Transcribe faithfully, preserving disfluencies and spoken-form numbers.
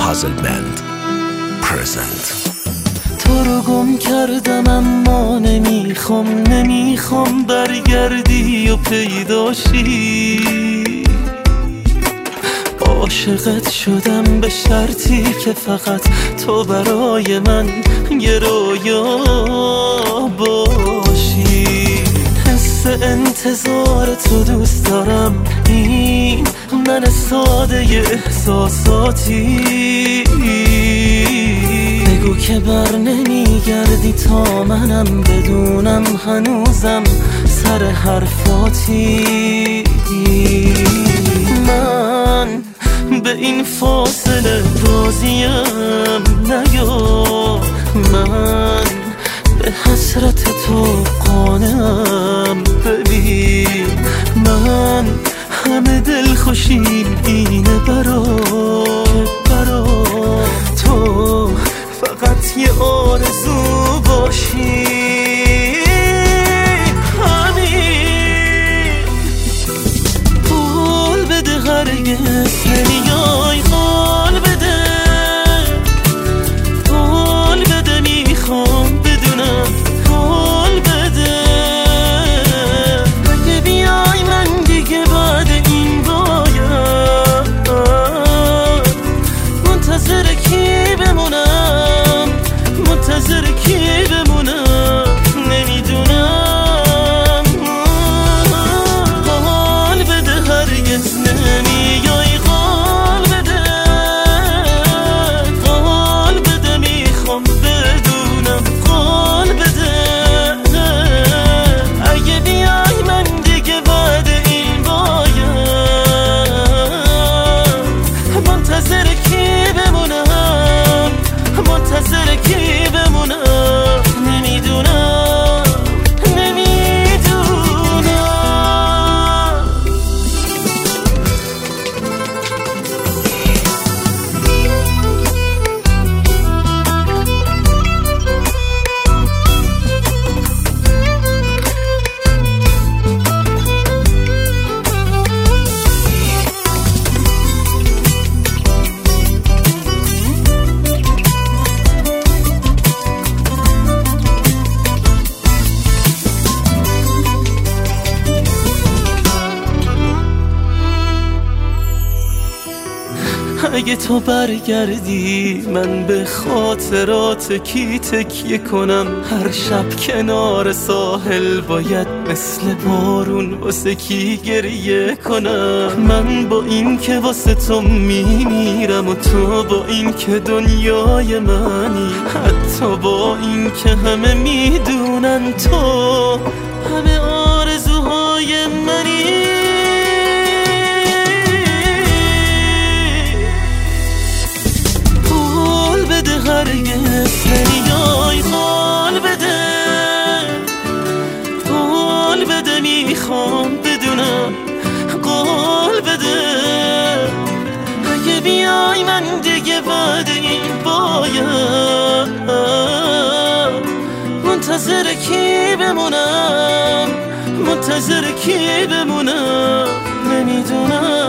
Puzzle Band present. تو رو گم کردم اما نمیخوام نمیخوام برگردی و پیداشی. عاشقت شدم به شرطی که فقط تو برای من یه رویا باشی. حس انتظار تو دوست دارم، این من ساده احساساتی. بگو که بر نمیگردی تا منم بدونم هنوزم سر حرفاتی. من به این فاصله راضیم، نیا من به حسرت تو قانعم. ببین من همه دل خوشیم اینه برات برات تو فقط یه آرزو باشی. همین قول بده هرگز نمیای، قول بده قول بده میخوام بدونم، قول بده اگه بیای من دیگه بعد این باید منتظر کی بمونم، منتظر کی بمونم نمیدونم. قول بده هرگز نمیای، قول بده قول بده میخوام بدونم، قول بده اگه بیای من دیگه بعد این باید منتظر کی بمونم، منتظر کی بمونم نمیدونم نمیدونم. اگه تو برگردی من به خاطرات کی تکیه کنم؟ هر شب کنار ساحل باید مثل بارون واسه کی گریه کنم؟ من با این که واسه تو میمیرم و تو با این که دنیای منی، حتی با این که همه میدونن تو همه آرزوهای منی. هرگز نمیای، قول بده قول بده میخوام بدونم، قول بده اگه بیای من دیگه بعد این باید منتظر کی بمونم، منتظر کی بمونم نمیدونم.